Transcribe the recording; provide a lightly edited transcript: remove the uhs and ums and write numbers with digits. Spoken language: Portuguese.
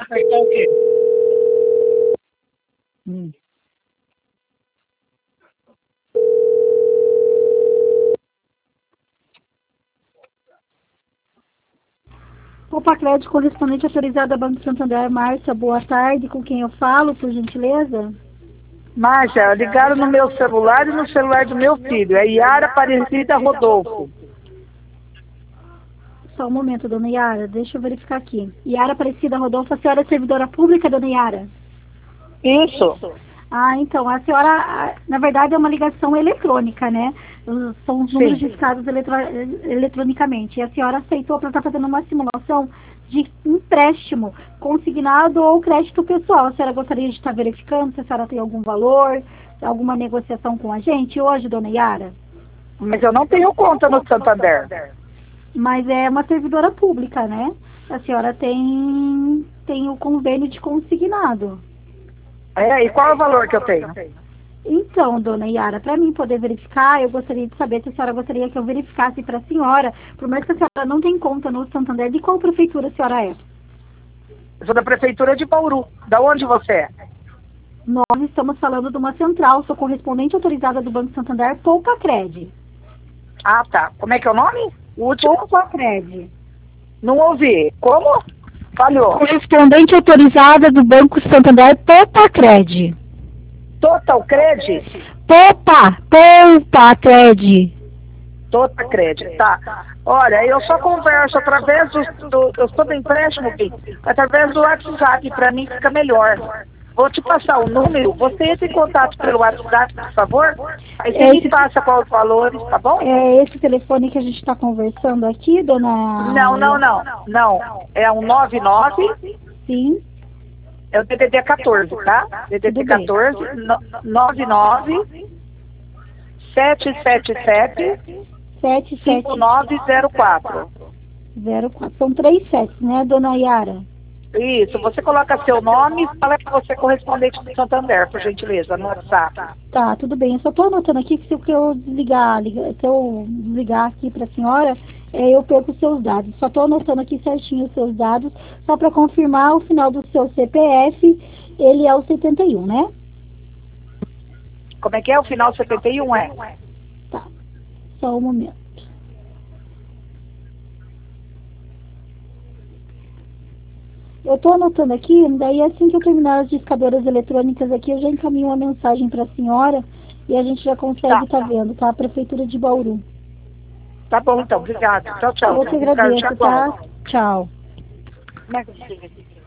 apertar o quê? Opa, Crédito, correspondente autorizada Banco Santander, Márcia, boa tarde, com quem eu falo, por gentileza? Márcia, ligaram no meu celular e no celular do meu filho. É Yara Aparecida Rodolfo. Só um momento, dona Yara, deixa eu verificar aqui. Yara Aparecida Rodolfo, a senhora é servidora pública, dona Yara? Isso. Ah, então, a senhora, na verdade, é uma ligação eletrônica, né? São os números discados eletronicamente. E a senhora aceitou para estar fazendo uma simulação de empréstimo consignado ou crédito pessoal. A senhora gostaria de estar verificando se a senhora tem algum valor, alguma negociação com a gente hoje, dona Yara? Mas eu não tenho conta no Santander. Mas é uma servidora pública, né? A senhora tem o convênio de consignado. É, e qual é o valor que eu tenho? Então, dona Yara, para mim poder verificar, eu gostaria de saber se a senhora gostaria que eu verificasse para a senhora, por mais que a senhora não tenha conta no Santander, de qual prefeitura a senhora é? Eu sou da prefeitura de Bauru. Da onde você é? Nós estamos falando de uma central, sou correspondente autorizada do Banco Santander, Poupacred. Ah, tá. Como é que é o nome? O último? Poupacred. Não ouvi. Como? Falhou. Correspondente autorizada do Banco Santander, Poupacred. Total Credit? Poupacred. Total Credit, tá. Olha, eu só converso através eu sou do empréstimo, através do WhatsApp, para mim fica melhor. Vou te passar o número, você entra em contato pelo WhatsApp, por favor? Aí você me passa quais os valores, tá bom? É esse telefone que a gente está conversando aqui, dona... Não. É um 99... Sim. É o DDD 14, tá? DDD 14, 99 777 5904. 04. São 3 sets, né, dona Yara? Isso, você coloca seu nome e fala que você é correspondente do Santander, por gentileza, no WhatsApp. Tá, tudo bem. Eu só tô anotando aqui que se eu desligar aqui para a senhora, eu perco os seus dados. Só tô anotando aqui certinho os seus dados, só para confirmar o final do seu CPF, ele é o 71, né? Como é que é? O final 71 é? Tá, só um momento. Eu estou anotando aqui, daí assim que eu terminar as discadoras eletrônicas aqui, eu já encaminho uma mensagem para a senhora e a gente já consegue estar vendo, tá? A Prefeitura de Bauru. Tá bom, então. Obrigada. Tchau, tchau. Eu que agradeço, tá? Tchau. Como é que